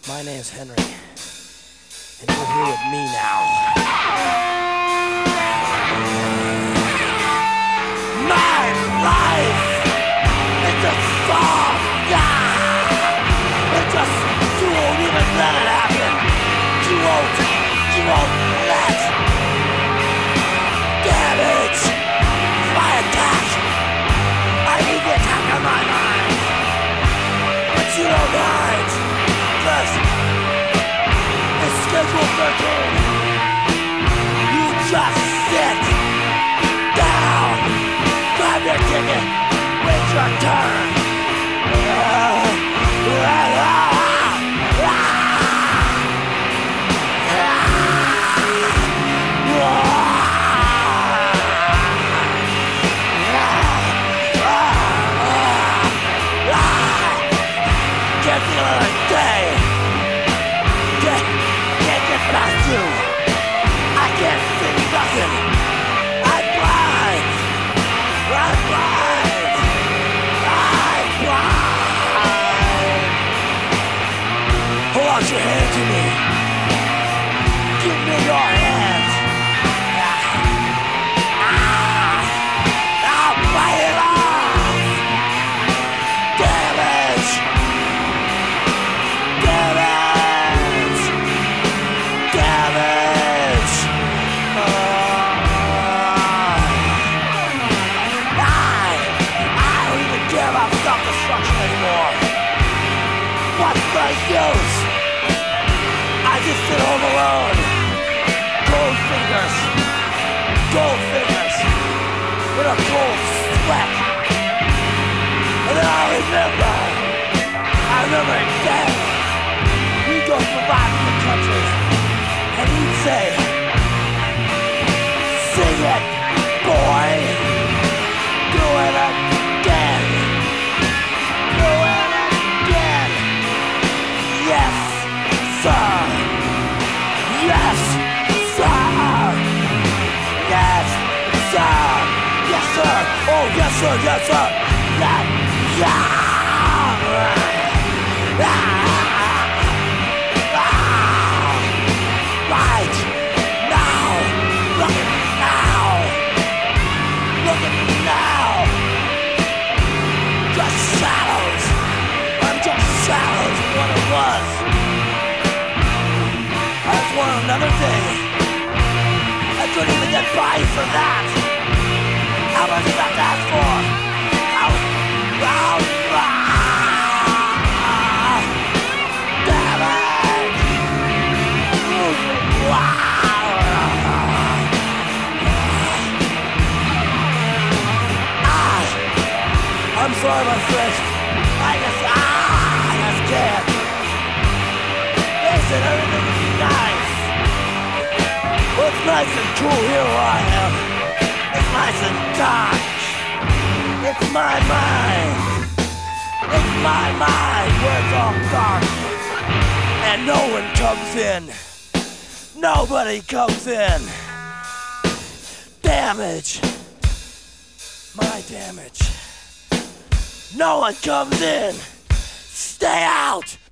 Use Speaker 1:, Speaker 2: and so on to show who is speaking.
Speaker 1: My name's Henry, and you're here with me now. My life is a song, yeah! It's just, you won't even let it happen. You won't let. Damn it! My attack! I need the attack on my mind, but you don't mind. It's schedule 13. You just sit down, grab your ticket, wait your turn. Get the other day. Can't get past you. I can't see nothing. I'm blind. I'm blind. I'm blind. Hold out your hand to me. Give me your hand. I'll bite it off. Damage. What's the use? I just sit home alone. Cold fingers in a cold sweat. And then I remember again. He'd go provide for the country, and he'd say, "Sing it, boy, do it again." Yes, sir. Yes, sir. Yes, sir. Yes, sir. Oh, yes, sir. Yes, sir. Yeah. Right now. Look at me now. Look at me now. Just shadows. I'm just shadows of what it was. I just want another day. I couldn't even get by for that. How much did I ask for? Damn it! I'm sorry, my friend. I just can't. They said everything is nice. Well, it's nice and cool here where I am. It's nice and dark. It's my mind. It's my mind where it's all dark. And no one comes in. Nobody comes in. Damage. My damage. No one comes in. Stay out!